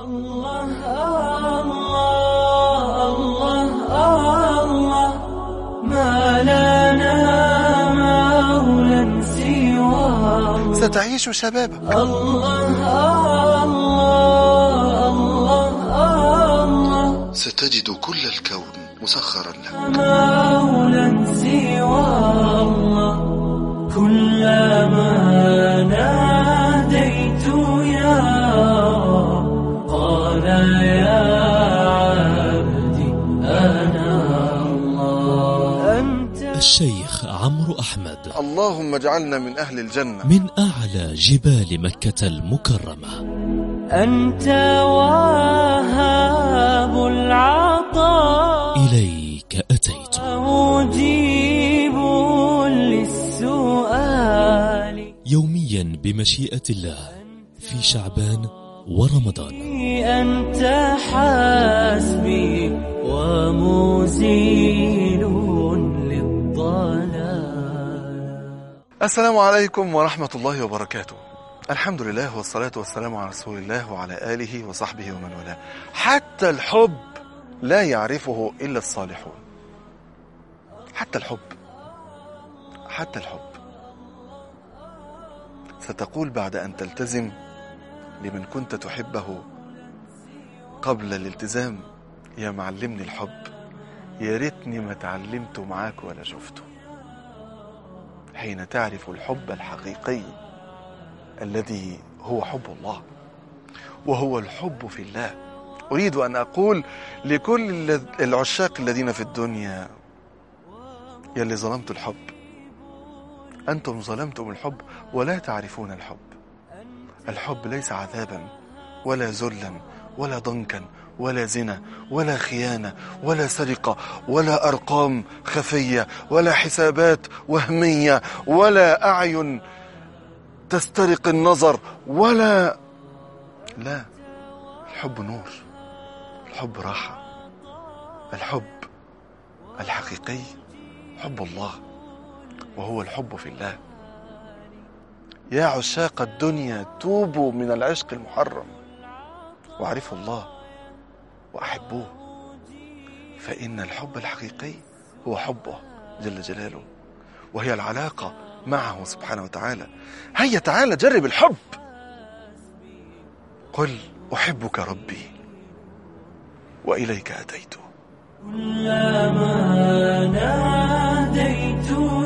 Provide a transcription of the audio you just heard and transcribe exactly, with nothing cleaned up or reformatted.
الله الله الله الله ما لنا مولا سوى ستعيش شبابك. الله الله الله الله ستجد كل الكون مسخرا لك. مولا سوى الله كلما ناديت يا قال يا عبدي أنا الله. أنت الشيخ عمرو أحمد. اللهم اجعلنا من أهل الجنة. من أعلى جبال مكة المكرمة. أنت وهاب العطاء إليك أتيت مجيب للسؤال يوميا بمشيئة الله في شعبان ورمضان. أنت حسبي ومزيل للضلال. السلام عليكم ورحمة الله وبركاته. الحمد لله والصلاة والسلام على رسول الله وعلى آله وصحبه ومن والاه. حتى الحب لا يعرفه إلا الصالحون. حتى الحب حتى الحب ستقول بعد أن تلتزم لمن كنت تحبه قبل الالتزام: يا معلمني الحب، يا ريتني ما تعلمته معاك ولا شفته. حين تعرف الحب الحقيقي الذي هو حب الله، وهو الحب في الله. أريد أن أقول لكل العشاق الذين في الدنيا: يلي ظلمت الحب، أنتم ظلمتم الحب ولا تعرفون الحب. الحب ليس عذابا ولا ذلا ولا ضنكا ولا زنا ولا خيانة ولا سرقة ولا أرقام خفية ولا حسابات وهمية ولا أعين تسترق النظر ولا لا. الحب نور، الحب راحة، الحب الحقيقي حب الله، وهو الحب في الله. يا عشاق الدنيا توبوا من العشق المحرم واعرفوا الله وأحبوه، فإن الحب الحقيقي هو حبه جل جلاله، وهي العلاقة معه سبحانه وتعالى. هيا تعالى جرب الحب. قل أحبك ربي وإليك أتيت. كلما ناديت